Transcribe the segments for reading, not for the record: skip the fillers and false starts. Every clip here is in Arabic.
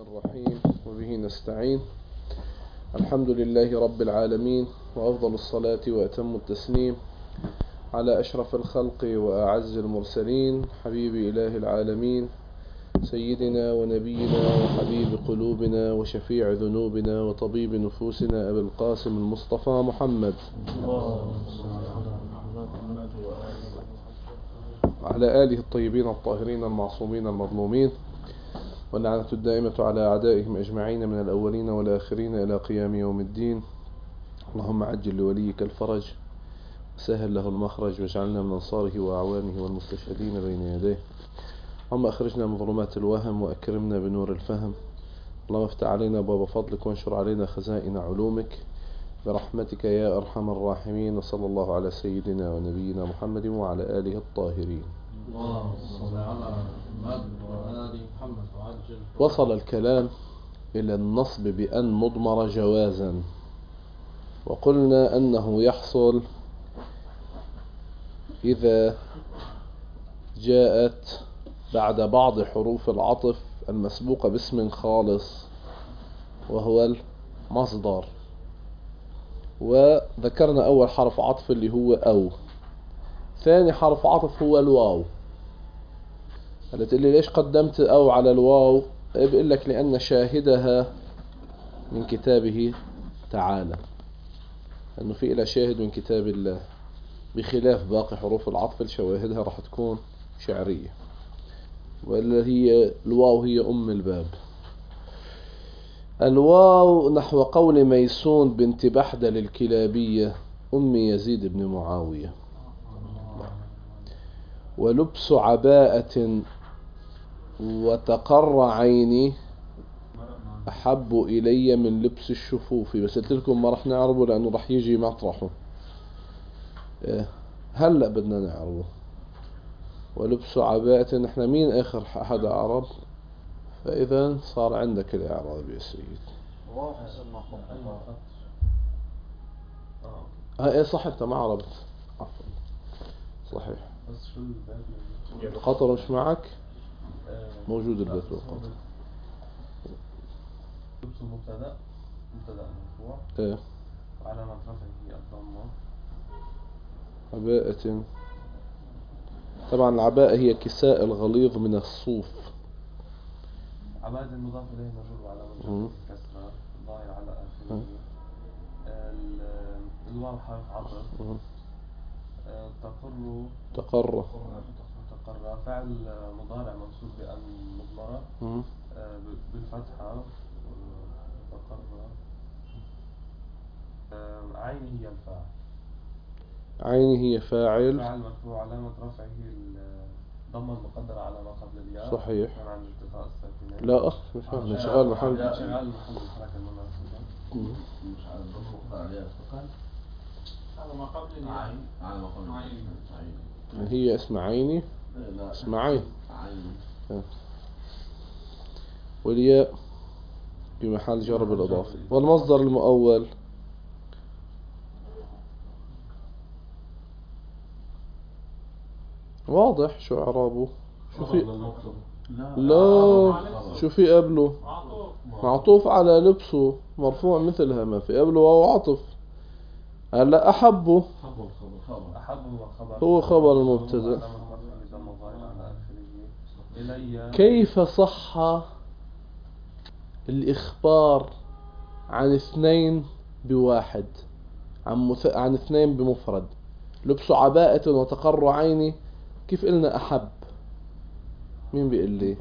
الرحيم وبه نستعين. الحمد لله رب العالمين، وأفضل الصلاة وأتم التسليم على أشرف الخلق وأعز المرسلين، حبيب إله العالمين سيدنا ونبينا وحبيب قلوبنا وشفيع ذنوبنا وطبيب نفوسنا أبي القاسم المصطفى محمد على آله الطيبين الطاهرين المعصومين المظلومين، واللعنة الدائمة على أعدائهم أجمعين من الأولين والآخرين إلى قيام يوم الدين. اللهم عجل لوليك الفرج، سهل له المخرج، واجعلنا من أنصاره وأعوانه والمستشهدين بين يديه. اللهم أخرجنا من ظلمات الوهم وأكرمنا بنور الفهم. اللهم افتح علينا باب فضلك وانشر علينا خزائن علومك برحمتك يا أرحم الراحمين. وصلى الله على سيدنا ونبينا محمد وعلى آله الطاهرين. وصل الكلام إلى النصب بأن مضمر جوازا، وقلنا أنه يحصل إذا جاءت بعد بعض حروف العطف المسبوقة باسم خالص وهو المصدر. وذكرنا أول حرف عطف اللي هو أو. ثاني حرف عطف هو الواو. قالت لي ليش قدمت أو على الواو؟ بقول لك لأن شاهدها من كتابه تعالى، أنه في إلى شاهد من كتاب الله، بخلاف باقي حروف العطف الشواهدها راح تكون شعرية، وإلا هي الواو هي أم الباب. الواو نحو قول ميسون بنت بحدل الكلابية أم يزيد بن معاوية: ولبس عباءة وتقر عيني أحب إلي من لبس الشفوف. بس قلت لكم ما رح نعربه لأنه رح يجي مطرحه، هلأ بدنا نعربه. ولبس عباءة، نحن مين آخر أحد عرب؟ فإذا صار عندك الإعراب يا سيد. ايه صح، انت ما عربت، عفوا صحيح. القطر مش معك؟ موجود البيت والقطر. لبس المبتدأ مرفوع. ايه. وعلامة رفعه الضمة. عباءة، طبعا العباءة هي كساء الغليظ من الصوف. عباءة المضاف إليه مجرور وعلامة الكسرة ظاهر على آخره. الواو حرف عطف. تقر فعل مضارع منصوب بأن مضمرة بالفتحة. تقر عيني هي الفاعل. عيني هي فاعل مرفوع علامة رفعه الضمة المقدرة على ما قبل الياء. صحيح. عن التقاء الساكنين. لا مش فاهم، شغال محل الحركة المناسبة. مش على الضمة المقدرة عليها الثقل على ما قبل الياء. على ما قبل عين. هي اسم عيني. اسم عين. والياء في محل جر بالإضافة. والمصدر المؤول واضح شو إعرابه. شو في؟ لا شو في قبله؟ معطوف على لبسه، مرفوع مثلها، ما في قبله واو عطف. هلا أحبه هو خبر المبتدأ. كيف صح الإخبار عن اثنين بواحد، عن اثنين بمفرد؟ لبس عباءة وتقر عيني، كيف قلنا أحب؟ مين بيقول لي؟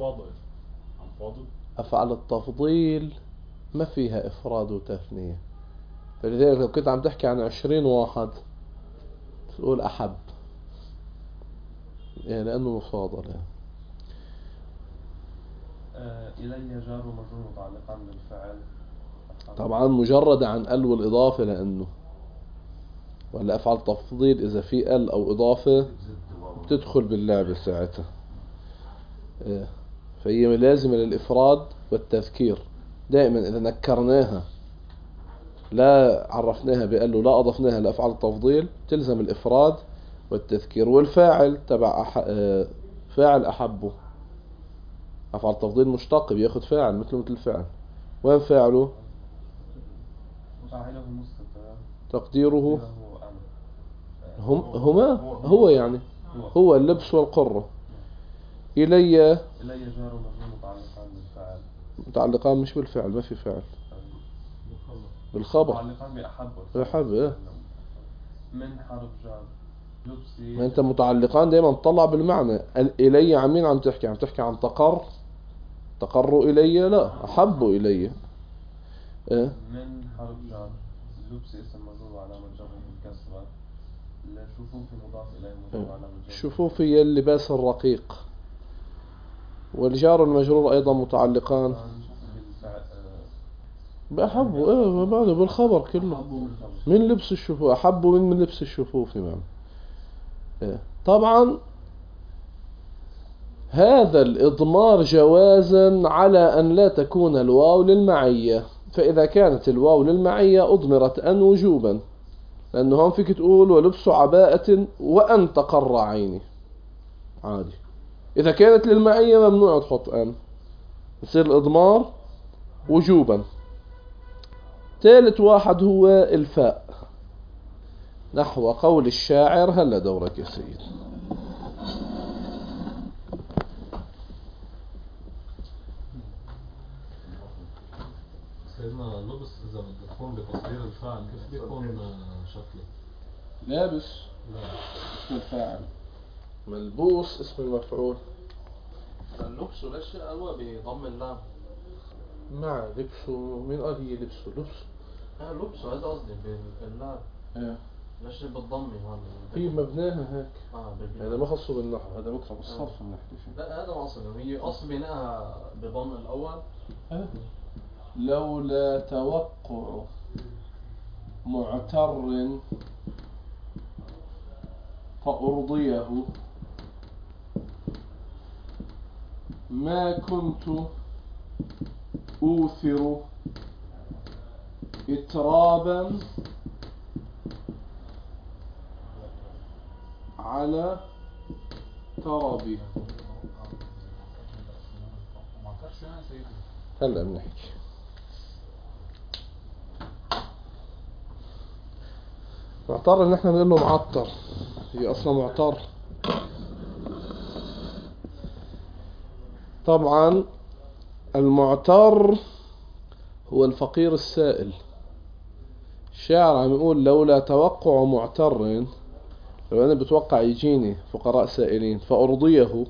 أفعل التفضيل ما فيها إفراد وتثنية، فلذلك لو كنت عم تحكي عن 20 واحد تقول أحب، يعني لأنه مفاضلة. إلي جار ومجرور متعلقا بالفعل، طبعا مجرد عن ال والإضافة، لأنه ولا أفعل تفضيل إذا في ال أو إضافة تدخل باللعبة ساعتها. فهي لازمة للإفراد والتذكير دائما. إذا نكرناها لا عرفناها بقال لا أضفناها لأفعال التفضيل تلزم الإفراد والتذكير. والفاعل تبع فاعل أحبه أفعل تفضيل مشتق بياخد فاعل مثل الفعل. وين فاعله؟ وفاعله مستتر تقديره أنا. هما هو يعني هو اللبس والقرة. إلي جار ومجرور متعلقان بالفعل. متعلقان مش بالفعل، ما في فعل. بالخبر متعلقان بأحب. إيه. من حرف جار لبسي. ما أنت متعلقان دايما تطلع بالمعنى. إلي عن مين عم تحكي؟ عم تحكي عن تقروا إلي؟ لا، أحبوا إلي. إيه؟ من حرف جار لبسي اسم مجرور وعلامة جره الكسرة. شفوفي مضاف إليه مجرور وعلامة جره. شفوفي اللباس الرقيق. والجار المجرور أيضا متعلقان بأحبوا. إيه بعده بالخبر كله. من لبس الشفوف أحبوا من لبس الشفوف. إيه. طبعا هذا الإضمار جوازا على أن لا تكون الواو للمعية. فإذا كانت الواو للمعية أضمرت أن وجوبا، لأنه هم فيك تقول ولبس عباءة وأن تقر عيني عادي. إذا كانت للمعية ممنوع تحط أن، يصير الإضمار وجوبا. ثالث واحد هو الفاء، نحو قول الشاعر هلا دورك يا سيد. سيدنا اللبس إذا بتكون بتصدير الفاعل كيف بيكون شكله؟ لابس اسم الفاعل، ملبوس اسم المفعول. اللبس ليش قالوا بضم اللام؟ مع لبسه. مين قال هي لبسه؟ لبس هذا قصدي باللام. ايه ليش بالضم هون؟ هي مبناها هيك. هذا ما خصه بالنحو، هذا مطلب الصرف بنحكي فيه. لا هذا ما اصله، هي اصل بناءها بضم الاول. لولا توقع معتر فأرضيه ما كنت أوثر إترابا على تربي. هلا بنحكي. معتر ان احنا بنقول له معطر، هي اصلا معتر. طبعا المعتر هو الفقير السائل. الشاعر عم يقول لولا توقع معتر، لو انا بتوقع يجيني فقراء سائلين فأرضيه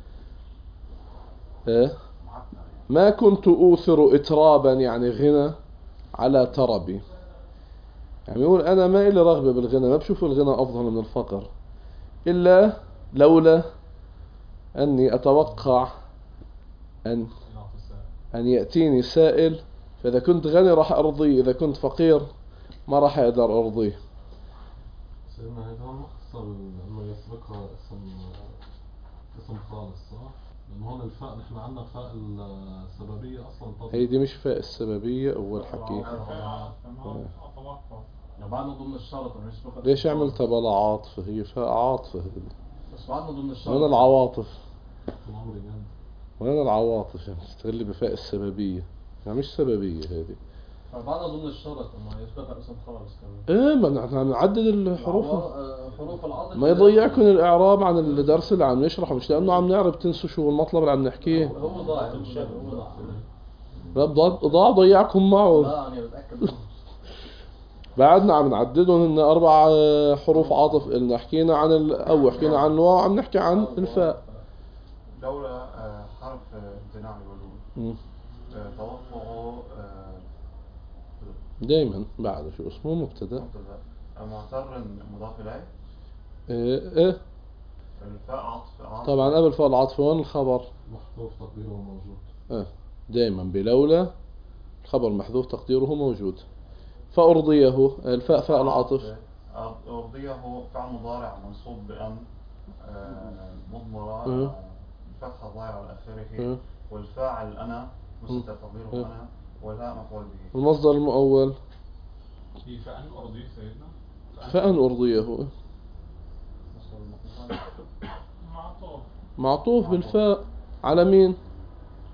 ما كنت أوثر إترابا يعني غنى على تربي. يعني يقول أنا ما إلي رغبة بالغنى، ما بشوف الغنى أفضل من الفقر، إلا لولا أني أتوقع أن يأتيني سائل، فإذا كنت غني راح أرضيه، إذا كنت فقير ما راح أقدر أرضيه. سيدنا هذا ما خصر إنه يسبقها اسم خالص صح؟ لأنه هون الفاء نحن عندنا فاء السببية أصلا. هي دي مش فاء السببية أول حكي. بعدنا ضمن الشرط مش فقط. ليش عملتها بلا عاطفة؟ هي فاء عاطفة. بس بعدنا ضمن الشرط. وين العواطف؟ وين العواطف؟ يعني تستغلي بفاء السببية، يعني مش سببية هذه. بعدنا ضمن الشرط انه يسبقها اسم خالص كمان. ايه ما نحن نعدد الحروف. حروف العطف ما يضيعكم الإعراب عن الدرس اللي عم نشرحه، مش لأنه عم نعرف تنسوا شو المطلب اللي عم نحكيه. هو ضاع. ضاع ضيعكم معه. لا أنا بتأكد. بعدنا عم نعددهم إن 4 حروف عطف. اللي حكينا عن أو حكينا عن الواو، عم نحكي عن الفاء. دولة حرف امتناع الوجود. توقع دايما بعد شو اسمه مبتدا. معتر مضاف إليه. ايه الفاء عطف. طبعا قبل فاء العطف وين الخبر؟ محذوف تقديره موجود. دايما بلولا الخبر محذوف تقديره موجود. فأرضيه الفاء فاء العطف. أرضيه فعل مضارع منصوب بأن مضمرة فتحة ظاهرة على آخره. والفاعل أنا مستتر تقديره أنا، والهاء مفعول به. المصدر المؤول هي فأن أرضيه سيدنا. فأن أرضيه معطوف بالفاء على مين؟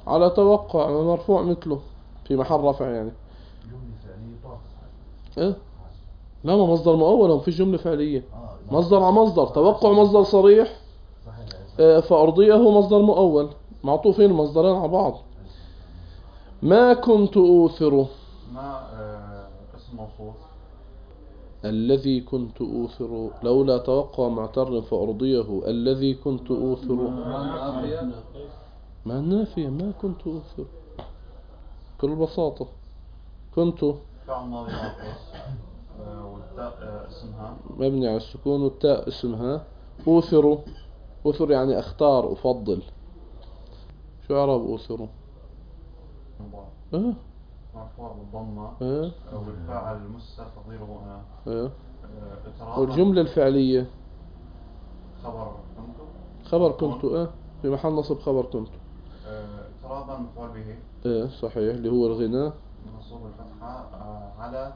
على توقع مرفوع مثله في محل رفع يعني. جملة فعلية تعطف. إيه؟ لا، ما مصدر مؤول، ما فيش جملة فعلية. مصدر على مصدر، توقع مصدر صريح. فأرضيه مصدر مؤول، معطوفين المصدرين على بعض. ما كنت أوثر. ما اسم موصوف. الذي كنت أوثر لولا توقع معتر فأرضيه. الذي كنت أوثر ما نافية. ما كنت أوثر بكل بساطة. كنت فعل ماضي ناقص والتاء اسمها مبني على السكون والتاء اسمها. أوثر. أوثر يعني أختار أفضل. شو إعراب أوثر؟ مرفوع بالضمة. والفاعل المستتر تقديره أنا. والجملة الفعلية خبر كنت. خبر كنت في محل نصب خبر كنت. اضطرابا مفعول به. صحيح، اللي هو الغناء منصوب الفتحة على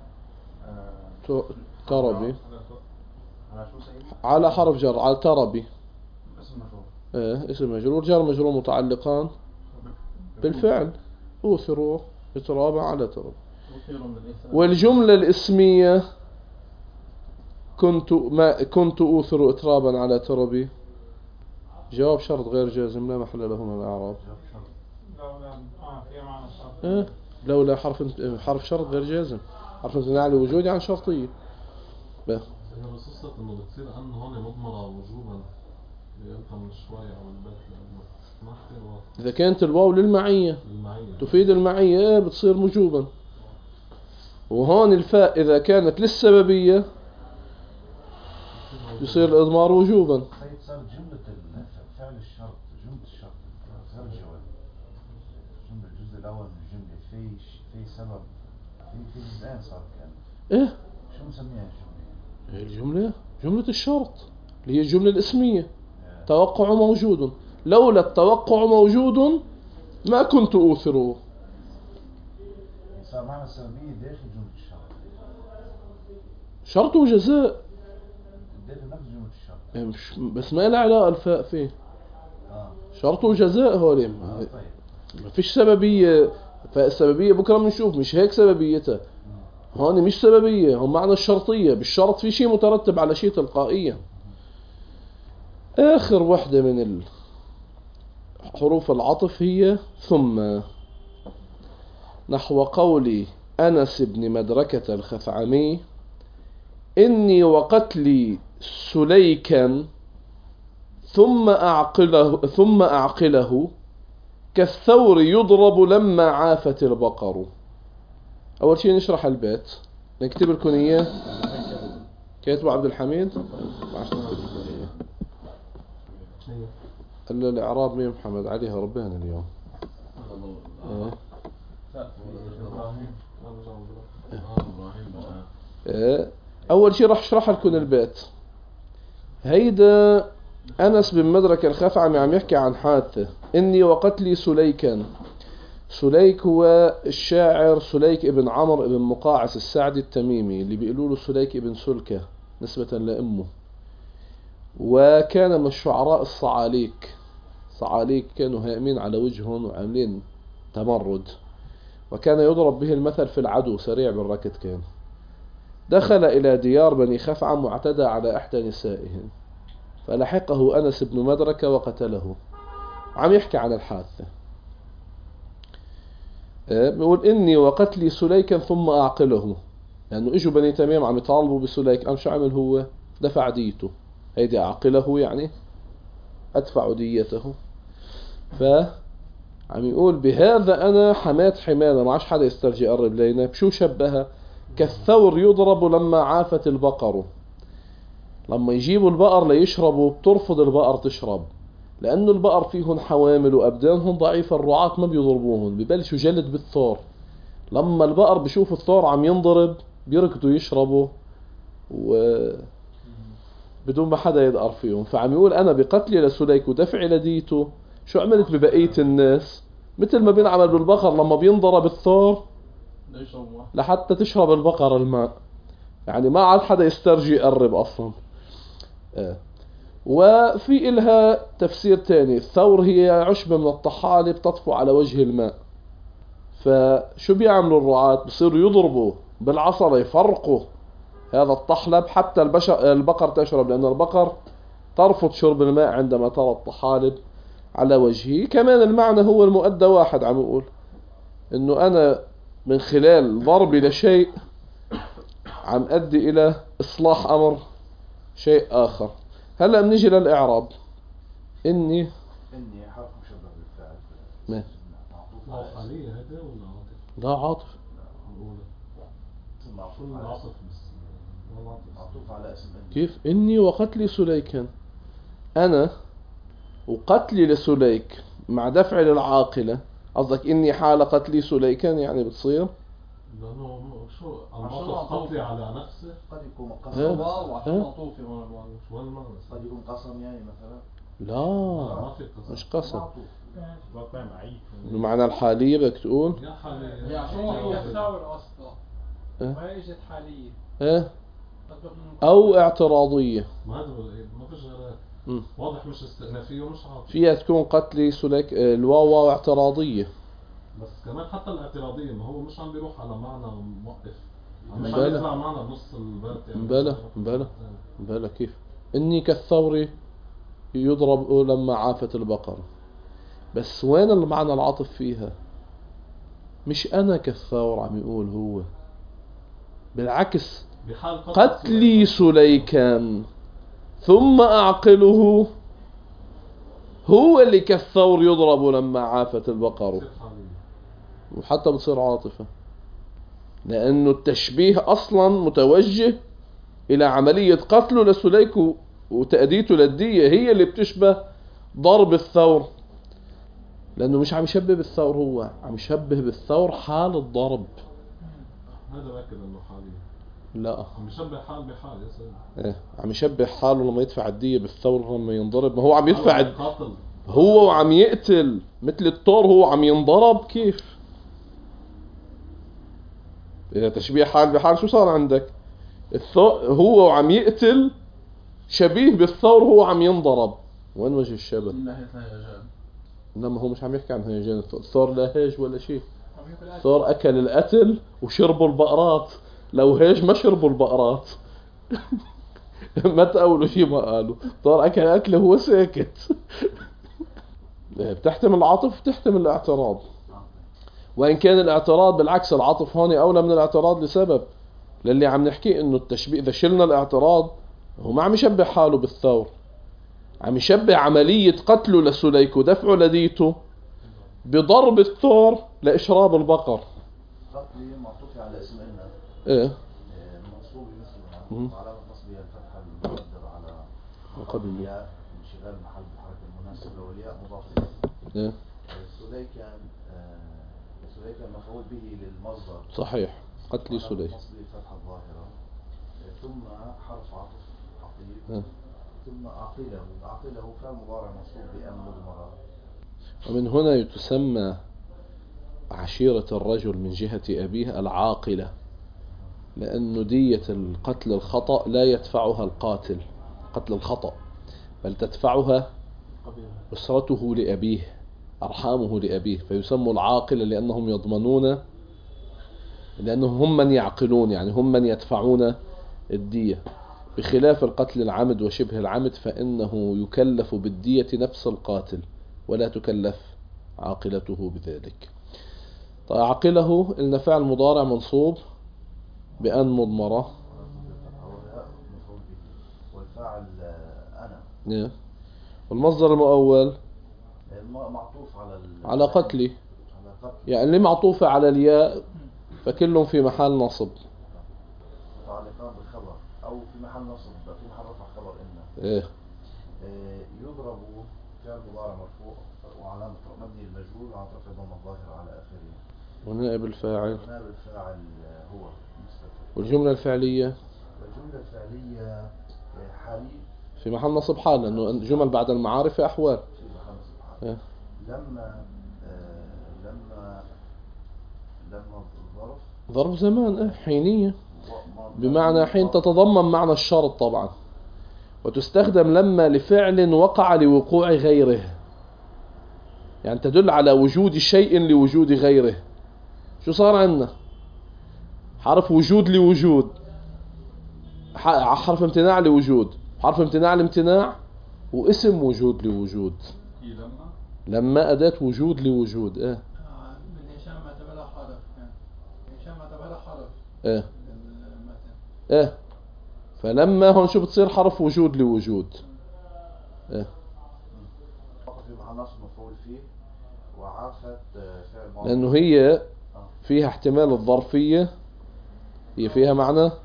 تربي. على شو سيد؟ على حرف جر، على تربي. اسم مجرور. اسم مجرور. جر مجرور متعلقان بالفعل. أوثروا اضطرابا على تربي. والجملة الاسمية كنت أوثر إترابا على تربي. جواب شرط غير جازم لا محل له من الإعراب. لولا حرف شرط غير جازم. حرف امتناع لوجود عن شرطية. هي بخصوصة انه بتصير انه هون مضمرة وجوبا يبقى من شوية او البيت ما كثير واضح. إذا كانت الواو للمعية تفيد المعية بتصير مجوبا. وهون الفاء إذا كانت للسببية يصير الإضمار وجوبا. طيب صار جملة فعل الشرط، جملة الشرط غير الجواب. الجزء الأول من الجملة في سبب في جزئين صار كان. شو مسميها الجملة؟ جملة الشرط اللي هي الجملة الاسمية. توقع موجود. لولا التوقع موجود ما كنت أوثره. صار معنى السببية داخل جملة الشرط. شرط وجزاء. داخل نفس جملة الشرط. بس ما له علاقة الفاء فيه. شرط وجزاء هولي. ما فيش سببية. فالسببية بكرة بنشوف مش هيك سببيتها. هون مش سببية، هم معنى الشرطية. بالشرط في شيء مترتب على شيء تلقائيا. آخر وحدة من حروف العطف هي ثم. نحو قولي أنس بن مدركة الخثعمي إني وقتلي سليكا ثم أعقله كالثور يضرب لما عافت البقر. أول شيء نشرح البيت. نكتب لكم إياه. كاتبه عبد الحميد. إلا الإعراب مين محمد عليها ربنا اليوم. أول شيء راح أشرح لكم البيت. هيدا أنس بن مدرك الخثعمي عم يحكي عن حادثة. إني وقتلي سليكا. سليك هو الشاعر سليك ابن عمرو ابن مقاعس السعدي التميمي اللي بيقولوا له سليك ابن سلكة نسبة لأمه. وكان من الشعراء الصعاليك. صعاليك كانوا هائمين على وجههم وعاملين تمرد. وكان يضرب به المثل في العدو، سريع بالركض كان. دخل إلى ديار بني خثعم واعتدى على إحدى نسائهم فلحقه أنس بن مدركة وقتله. عم يحكي عن الحادثة. بيقول إني وقتلي سليكا ثم أعقله. لأنه إجوا بني تميم عم يطالبوا بسليك. أم شو عمل هو؟ دفع ديته. هيدي أعقله يعني أدفع ديته. عم يقول بهذا أنا حمات حمانة. ما عادش حدا يسترجي يقرب لينا. بشو شبهها؟ كالثور يضرب لما عافت البقر. لما يجيبوا البقر ليشربوا بترفض البقر تشرب. لأنه البقر فيهن حوامل وأبدانهم ضعيفة. الرعاة ما بيضربوهن، ببلشوا جلد بالثور. لما البقر بيشوفوا الثور عم ينضرب بيركضوا يشربوا بدون ما حدا يدقر فيهم. فعم يقول أنا بقتلي لسليك ودفعي لديته شو عملت ببقية الناس؟ مثل ما بينعمل بالبقر لما بينضرب الثور لحتى تشرب البقر الماء. يعني ما عاد حدا يسترجي يقرب أصلا. وفي إلها تفسير تاني، الثور هي عشبة من الطحالب تطفو على وجه الماء. فشو بيعملوا الرعاة؟ بصيروا يضربوا بالعصا يفرقوا هذا الطحلب حتى البقر تشرب، لأن البقر ترفض شرب الماء عندما ترى الطحالب على وجهه. كمان المعنى هو المؤدى واحد، عم يقول إنه أنا من خلال ضربي لشيء عم أدي إلى إصلاح أمر شيء آخر. هلأ بنيجي للإعراب. إني حرف مشبه بالفعل. ما معطوف لا على حالية هذا ولا عاطف؟ لا عاطف. الأولى معطوف كل على عاطف بس ولا عاطف. معطوف على اسم إني. كيف؟ إني وقتلي سليكا، أنا وقتلي لسليك مع دفع للعاقلة. قصدك إني حال قتلي سليكا يعني بتصير لأنه شو عشان المعطف معطوف. قصدي على نفسه. قد يكون ها؟ قسم. واو عشان ها؟ معطوف يا مولانا. شو المعنى؟ قد يكون قسم يعني مثلا. لا ما في قصد. مش قسم. معطوف. واقع معي. بمعنى الحالية بدك تقول يا حالية هي عشان هي الثور اصلا إيه؟ ما اجت حالية إيه؟ قد من- أو اعتراضية. ما هذا ما فيش غير مم. واضح، مش استئنافية ومش عاطفة. فيها تكون قتلي سليك الواو واو اعتراضية. بس كمان حتى الاعتراضية ما هو مش عم بيروح على معنى موقف، مش عم بلى. يطلع معنى بنص البيت يعني. بلى. بلا كيف؟ إني كالثور يضرب لما عافت البقرة. بس وين المعنى العاطف فيها؟ مش أنا كالثور عم يقول هو، بالعكس بحال قتلي سليكا ثم أعقله هو اللي كالثور يضرب لما عافت البقرة. تصير حالية. وحتى بتصير عاطفة، لأنه التشبيه أصلا متوجه إلى عملية قتله لسليك وتأديته للدية، هي اللي بتشبه ضرب الثور، لأنه مش عم يشبه بالثور، هو عم يشبه بالثور حال الضرب. هذا باكد انه حالية. لا عم يشبه حال بحال يا سيدي. إيه، عم يشبه حاله لما يدفع الدية بالثور لما ينضرب. ما هو عم يدفع قاتل. هو وعم يقتل مثل الثور، هو عم ينضرب. كيف إذا تشبيه حال بحال شو صار عندك؟ هو وعم يقتل شبيه بالثور، هو عم ينضرب. وين وجه الشبه؟ من ناحية الهيجان. انما هو مش عم يحكي عن هيجان. الثور لا هيج ولا شيء. عم ياكل أكل. الثور اكل القتل وشربوا البقرات. لو هيج ما شربوا البقرات. ما تقولوا شيء ما قالوا. الثور اكل اكله وهو ساكت. بتحتمل العطف وتحتمل الاعتراض، وإن كان الاعتراض بالعكس العطف هون أولى من الاعتراض لسبب، للي عم نحكي إنه التشبيه إذا شلنا الاعتراض هو ما عم يشبه حاله بالثور، عم يشبه عملية قتله لسليك ودفعه لديته بضرب الثور لإشراب البقر. قتلي معطوف على اسم إن. إيه منصوب مثلها وعلامة نصبها الفتحة المقدرة على مقدم الياء، انشغال محل الحركة المناسبة، والياء مضاف إليه. إيه سليكا مفعول به للمصدر. صحيح. قتلي وعلامة سليك. نصبه الفتحة الظاهرة. ثم حرف عطف عقيل. إيه. ثم عقيله فعل مضارع منصوب بأن مضمرة. ومن هنا تسمى عشيرة الرجل من جهة أبيه العاقلة، لأن دية القتل الخطأ لا يدفعها القاتل قتل الخطأ، بل تدفعها أسرته لأبيه، أرحامه لأبيه، فيسموا العاقلة لأنهم يضمنون، لأنهم هم من يعقلون، يعني هم من يدفعون الدية، بخلاف القتل العمد وشبه العمد فإنه يكلف بالدية نفس القاتل ولا تكلف عاقلته بذلك. طيب عاقله إن فعل مضارع منصوب بأن مضمرة، والفاعل أنا. والمصدر المؤول معطوف على قتلي، يعني اللي معطوفة على الياء فكلهم في محل نصب متعلقان بالخبر أو في محل نصب، في محل رفع خبر إن. إيه. يضرب فعل مضارع مرفوع وعلامة مبني المجهول وعلامة رفع ضمة الظاهرة على آخره. ونائب الفاعل ونائب الفاعل هو مستتر. والجملة الفعلية والجملة الفعلية حالي في محل نصب حال، لأنه جمل بعد المعارف أحوال. في محل نصب حال. إيه. لما ظرف زمان حينية، بمعنى حين تتضمن معنى الشرط طبعا، وتستخدم لما لفعل وقع لوقوع غيره، يعني تدل على وجود شيء لوجود غيره. شو صار عندنا؟ حرف وجود لوجود، حرف امتناع لوجود، حرف امتناع لامتناع، واسم وجود لوجود. لما أداة وجود لوجود. من هشام اعتبرها حرف، هشام اعتبرها حرف. المتن. فلما هون شو بتصير؟ حرف وجود لوجود. في محل نصب مفعول فيه، وعافت فعل ماضي. لأنه هي فيها احتمال الظرفية، هي فيها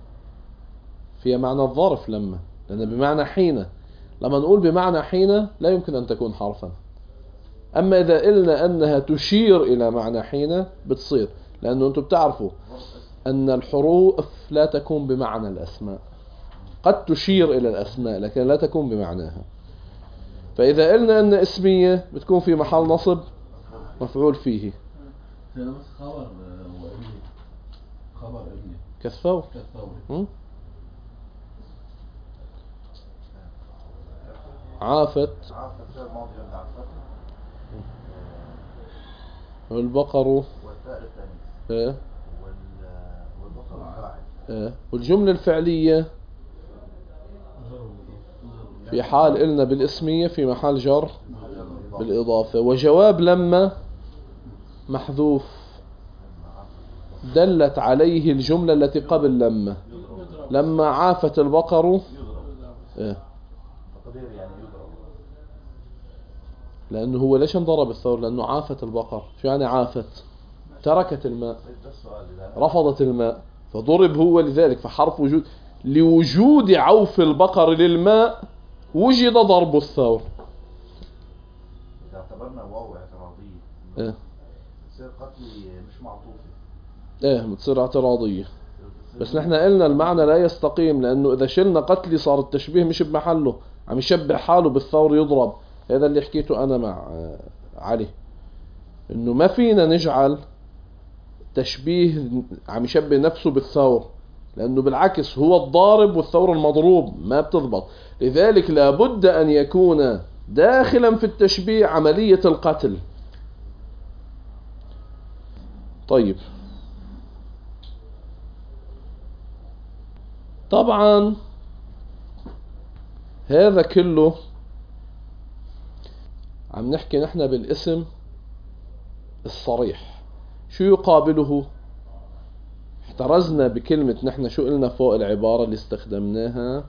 معنى الظرف لما، لأن بمعنى حين. لما نقول بمعنى حين لا يمكن أن تكون حرفا. أما إذا قلنا أنها تشير إلى معنى حين بتصير، لأنه أنتم بتعرفوا أن الحروف لا تكون بمعنى الأسماء، قد تشير إلى الأسماء لكن لا تكون بمعناها. فإذا قلنا أن اسمية بتكون في محل نصب مفعول فيه. خبر ابني كالثور. عافت فعل ماضي يبدأ على الفتح. والبقر والتاء للتانيث. والبقر فاعل. والجملة الفعلية في حال قلنا بالاسمية في محل جر بالإضافة. وجواب لما محذوف، دلت عليه الجملة التي قبل لما عافت البقر. لأنه هو ليش انضرب الثور؟ لأنه عافت البقر. شو يعني عافت؟ تركت الماء، رفضت الماء، فضرب هو لذلك. فحرف وجود لوجود عوف البقر للماء وجد ضرب الثور. إذا اعتبرنا واو اعتراضية بتصير قتلي مش معطوفة. بتصير اعتراضية. بس نحن قلنا المعنى لا يستقيم، لأنه إذا شلنا قتلي صار التشبيه مش بمحله، عم يشبه حاله بالثور يضرب. هذا اللي حكيته أنا مع علي، إنه ما فينا نجعل تشبيه عم يشبه نفسه بالثور، لأنه بالعكس هو الضارب والثور المضروب، ما بتضبط. لذلك لابد أن يكون داخلا في التشبيه عملية القتل. طيب، طبعا هذا كله عم نحكي نحن بالاسم الصريح. شو يقابله؟ احترزنا بكلمة نحن شو قلنا فوق العبارة اللي استخدمناها؟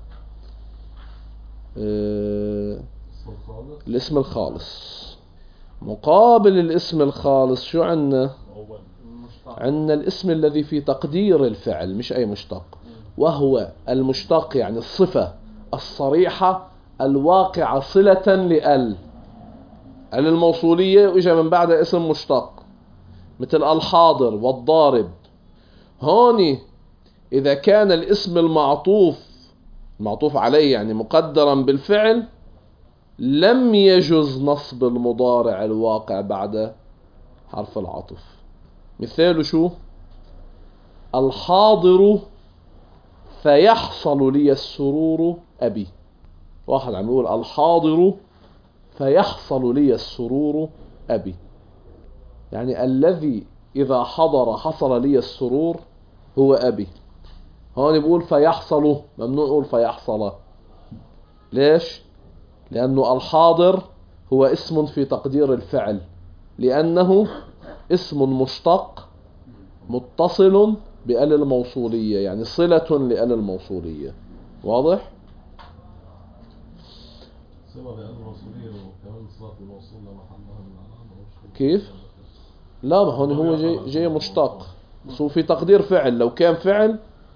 الاسم الخالص. مقابل الاسم الخالص شو عنا؟ عنا الاسم الذي في تقدير الفعل، مش أي مشتق، وهو المشتق يعني الصفة الصريحة الواقعة صلة لأل الموصولية، وإجا من بعد اسم مشتق مثل الحاضر والضارب. هوني إذا كان الاسم المعطوف عليه يعني مقدرا بالفعل، لم يجز نصب المضارع الواقع بعد حرف العطف. مثاله شو؟ الحاضر فيحصل لي السرور أبي. واحد عم يقول الحاضر فيحصل لي السرور أبي، يعني الذي إذا حضر حصل لي السرور هو أبي. هون بيقول فيحصل، ممنوع نقول فيحصل. ليش؟ لأنه الحاضر هو اسم في تقدير الفعل، لأنه اسم مشتق متصل بأل الموصولية، يعني صلة لأل الموصولية. واضح؟ صلة لأل الموصولية وكمان صلة الموصول لمحلها من العلامة. كيف؟ لا، ما هون هو جاي مشتق، بس هو في تقدير فعل. لو كان فعل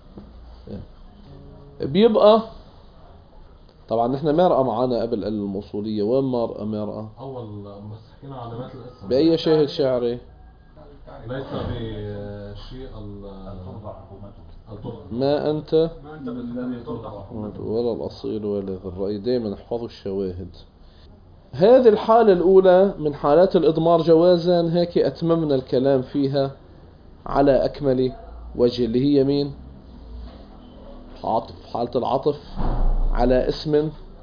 بيبقى طبعا نحن مرأة معانا قبل الموصولية. وين مرأة؟ أول بس حكينا علامات الاسم بأي شاهد شعري؟ ليس بشيء ما أنت بالذي ترضع ولا الأصيل ولا ذي الرأي. دائما احفظوا الشواهد. هذه الحالة الأولى من حالات الإضمار جوازا، هيك أتممنا الكلام فيها على أكمل وجه، اللي هي مين؟ عطف، حالة العطف على اسم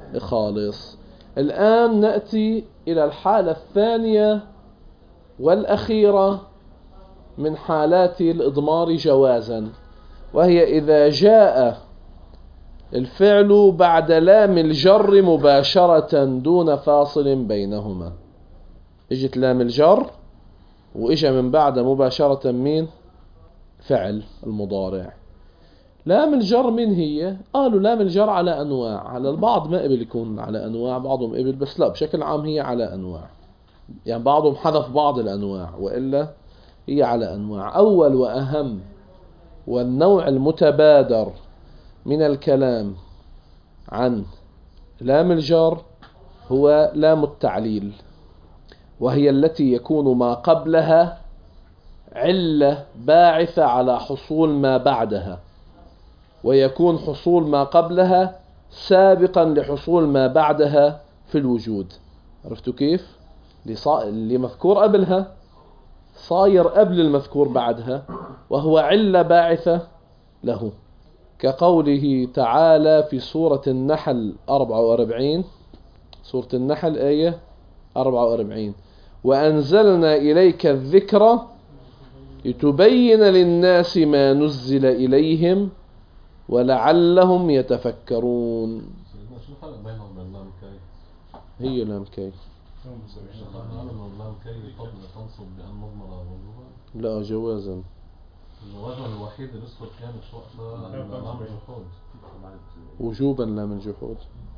خالص. الآن نأتي إلى الحالة الثانية والأخيرة من حالات الإضمار جوازا، وهي إذا جاء الفعل بعد لام الجر مباشرة دون فاصل بينهما. اجت لام الجر واجا من بعد مباشرة مين؟ فعل المضارع. لام الجر من هي؟ قالوا لام الجر على أنواع، على البعض ما قبل يكون على أنواع، بعضهم قبل، بس لا بشكل عام هي على أنواع، يعني بعضهم حذف بعض الأنواع وإلا هي على أنواع. أول وأهم والنوع المتبادر من الكلام عن لام الجر هو لام التعليل، وهي التي يكون ما قبلها علة باعثة على حصول ما بعدها، ويكون حصول ما قبلها سابقا لحصول ما بعدها في الوجود. عرفتوا كيف؟ اللي مذكور قبلها صاير قبل المذكور بعدها، وهو علة باعثة له، كقوله تعالى في سورة النحل 44، سورة النحل آية 44: وأنزلنا إليك الذكر لتبين للناس ما نزل إليهم ولعلهم يتفكرون. شو الفرق بينهم وبين لام كي؟ هي لام كي. لام كي قبل تنصب بأن مضمرة وجوبا؟ لا جوازا. الوجه الوحيد اللي يذكر كانت وقتها لام الجحود. وجوبا لام الجحود.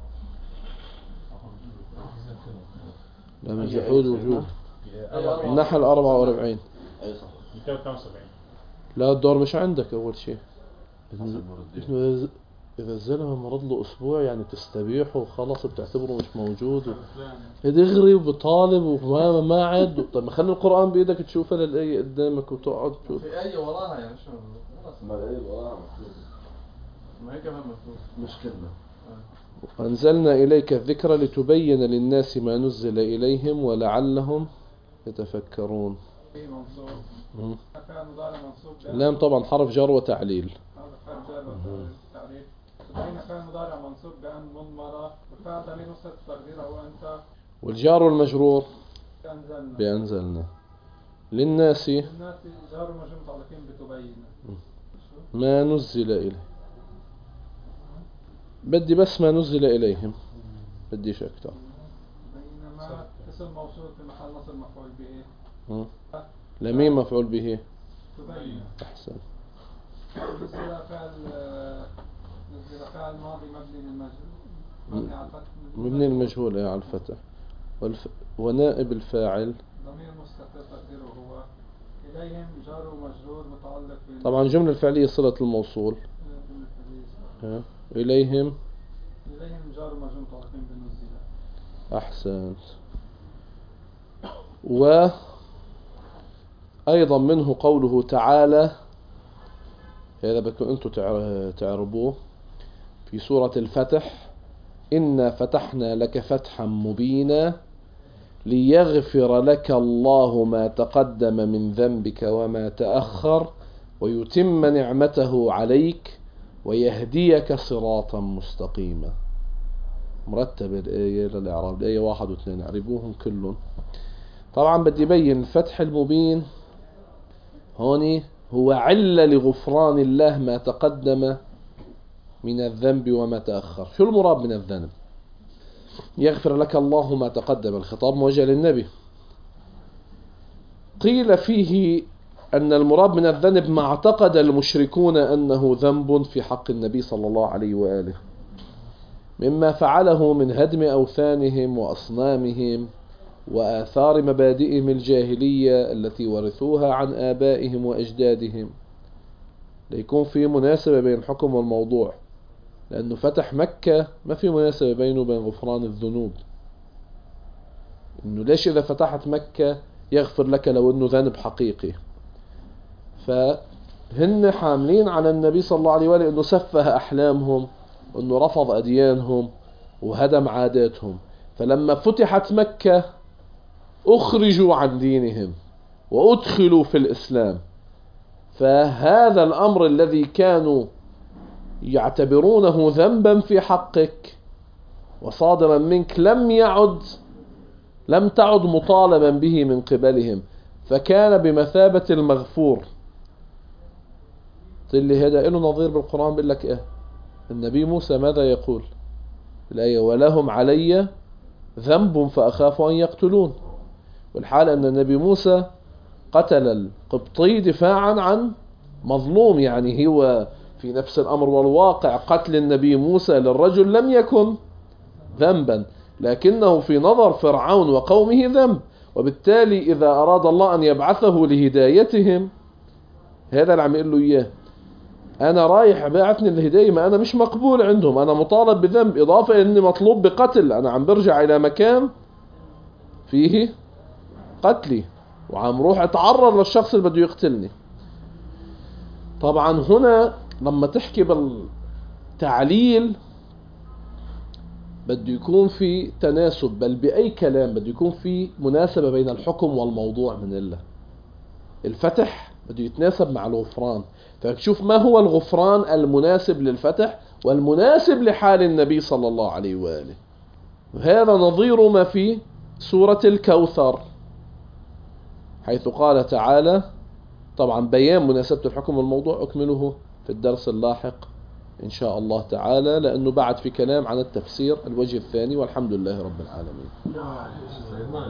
لام الجحود وجوب. النحل 44. اي صح 275. لا الدور مش عندك أول شيء. إذا الزلمة مرض له أسبوع يعني تستبيحه وخلاص بتعتبره مش موجود دغري وبطالب وما ما عاد. طب ما خلي القرآن بإيدك تشوفها للآية قدامك وتقعد تشوف. في آية وراها يعني شو ما الآية وراها مكتوب، ما هي كمان مكتوب مش كلمة. وأنزلنا إليك الذكر لتبين للناس ما نزل إليهم ولعلهم يتفكرون. منصوب. فعل مضارع منصوب. لام طبعا حرف جر وتعليل. حرف جر وتعليل. بين فعل مضارع منصوب بأن مضمرة، والفعل ضمير مستتر تقديره وأنت. والجار والمجرور بأنزلنا. بأنزلنا. للناس الناس جار ومجرور متعلقين بتبين. ما نزل إليه. بدي بس ما نزل إليهم، بديش أكتر. بينما اسم موصول في محل نصب مفعول به. لمين مفعول به؟ تبين. أحسن. نزل فعل ماضي مبني للمجهول، مبني على الفتح. مبني المجهول على الفتح. ونائب الفاعل ضمير مستتر تقديره هو. إليهم جار ومجرور متعلق طبعا الجملة الفعلية صلة الموصول. إليهم جار ومجرور متعلقين بالنزل. أحسنت. وأيضا منه قوله تعالى، هذا بدكم أنتم تعربوه، في سورة الفتح: إنا فتحنا لك فتحا مبينا ليغفر لك الله ما تقدم من ذنبك وما تأخر ويتم نعمته عليك ويهديك صراطا مستقيما. مرتب الآية للإعراب، الآية 1 و2 اعربوهم كلهم. طبعا بدي يبين الفتح المبين هوني هو علة لغفران الله ما تقدم من الذنب وما تأخر. شو المراد من الذنب؟ يغفر لك الله ما تقدم، الخطاب موجه للنبي. قيل فيه أن المراد من الذنب ما اعتقد المشركون أنه ذنب في حق النبي صلى الله عليه وآله، مما فعله من هدم أوثانهم وأصنامهم وآثار مبادئهم الجاهلية التي ورثوها عن آبائهم وأجدادهم. ليكون في مناسبة بين الحكم والموضوع، لأنه فتح مكة ما في مناسبة بينه وبين غفران الذنوب. إنه ليش إذا فتحت مكة يغفر لك لو إنه ذنب حقيقي؟ فهن حاملين على النبي صلى الله عليه وآله إنه سفه أحلامهم، إنه رفض أديانهم وهدم عاداتهم. فلما فتحت مكة أخرجوا عن دينهم وأدخلوا في الإسلام. فهذا الأمر الذي كانوا يعتبرونه ذنبا في حقك وصادرا منك لم تعد مطالبا به من قبلهم، فكان بمثابة المغفور. اللي هذا له نظير بالقرآن بيقول لك ايه؟ النبي موسى ماذا يقول الآية؟ ولهم علي ذنب فأخاف أن يقتلون. والحال أن النبي موسى قتل القبطي دفاعا عن مظلوم، يعني هو في نفس الأمر والواقع قتل النبي موسى للرجل لم يكن ذنبا، لكنه في نظر فرعون وقومه ذنب. وبالتالي إذا أراد الله أن يبعثه لهدايتهم، هذا اللي عم يقول له إياه، أنا رايح بعثني الهداية، ما أنا مش مقبول عندهم، أنا مطالب بذنب، إضافة إلى أني مطلوب بقتل، أنا عم برجع إلى مكان فيه قتلي، وعم روح أتعرض للشخص اللي بده يقتلني. طبعا هنا لما تحكي بالتعليل بده يكون في تناسب، بل بأي كلام بده يكون في مناسبة بين الحكم والموضوع من الله. الفتح بده يتناسب مع الغفران، فشوف ما هو الغفران المناسب للفتح والمناسب لحال النبي صلى الله عليه وآله. هذا نظير ما في سورة الكوثر، حيث قال تعالى، طبعا بيان مناسبة الحكم والموضوع أكمله في الدرس اللاحق إن شاء الله تعالى، لأنه بعد في كلام عن التفسير الوجه الثاني، والحمد لله رب العالمين.